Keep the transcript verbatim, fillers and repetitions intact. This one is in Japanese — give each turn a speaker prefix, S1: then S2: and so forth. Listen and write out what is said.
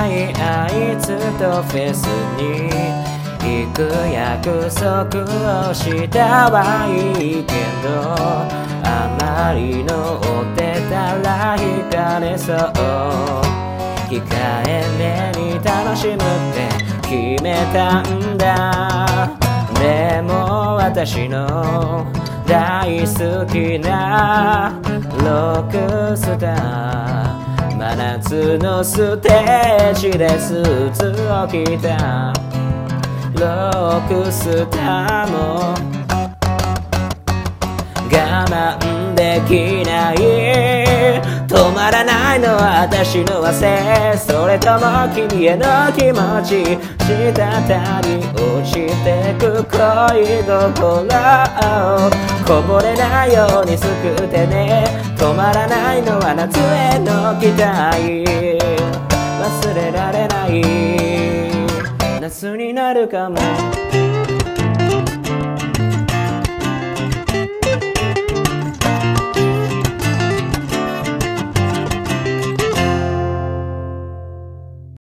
S1: いあいつとフェスに行く約束をしたはいいけど、あまりの追ってたら惹かれそう。控えめに楽しむって決めたんだ。でも私の大好きなロックスター、真夏のステージでスーツを着たロックスターも我慢できない。止まらないのは私の汗、それとも君への気持ち、滴り落ちてく恋心、こぼれないように救ってね。止まらないのは夏への期待、忘れられない夏になるかも。